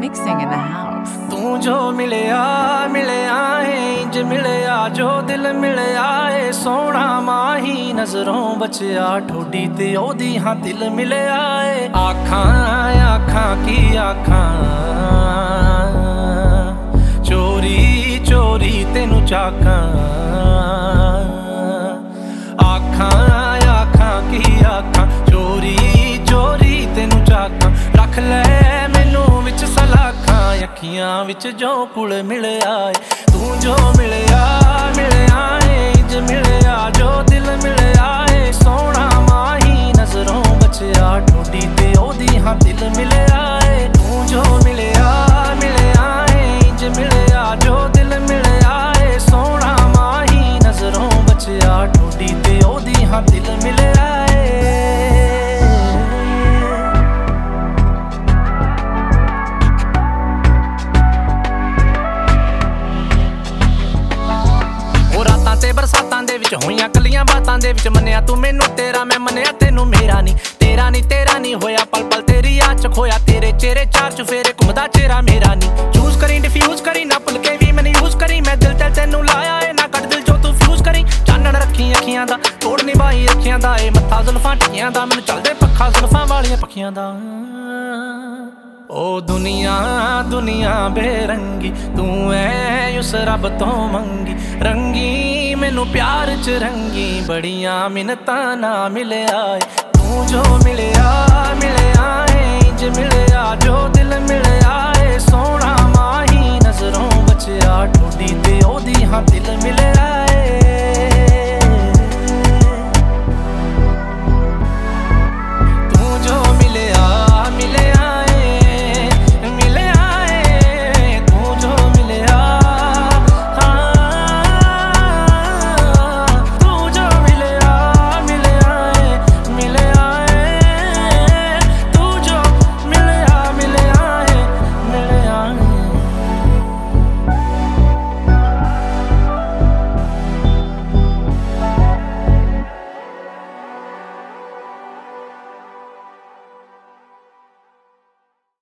mixing in the house. तू जो मिलिया मिलिया है इंज मिलिया जो दिल मिलिया है सोना माही नजरों बचिया ठोडी ते ओदी हाँ दिल मिलिया है आखां आखां की आखां चोरी चोरी तेनू चाकां आखां आखां की आखां चोरी चोरी तेनू चाकां रख ले मैनू विच सलाखां अखियां विच जो कुल मिलिया तू जो मिलिया मिलिया है इंज मिलिया जो दिल मिलिया है सोना माही नजरों बचिया ठोडी ते ओदी हाँ दिल मिलिया है तू जो मिलिया मिलिया है इंज मिलिया जो दिल मिलिया है सोना माही नजरों बचिया ठोडी ते ओदी हाँ दिल मिलिया है बरसातां दे विच होईयां कलियां बातां दे विच मन्निया तू मैनू तेरा मैं मन्निया तेनू मेरा नहीं होया पल पल तेरी याद च खोया तेरे चेहरे चार चुफेरे घुमदा चेहरा मेरा नहीं चूज करी डिफ्यूज करी ना भुल के भी मैनू यूज करी मैं दिल ते तेनू लाया है ना कट दिल जो तू फ्यूज करी चानण रखी अखियां दा तोड़ निभाई अखियां दा ए मत्था जुल्फां टिकियां दा मैनू चलदे पक्खा जुल्फां वालियां पखियां दा ओ दुनिया दुनिया बेरंगी तू है उस रब तो मंगी रंगी मैनू प्यार च रंगी बड़ियां मिन्नतां ना मिलिया तू जो मिलिया मिलिया है इंज मिलिया जो दिल मिलिया है सोना माही नजरों बचिया ठोडी ते ओदी हाँ दिल मिलिया है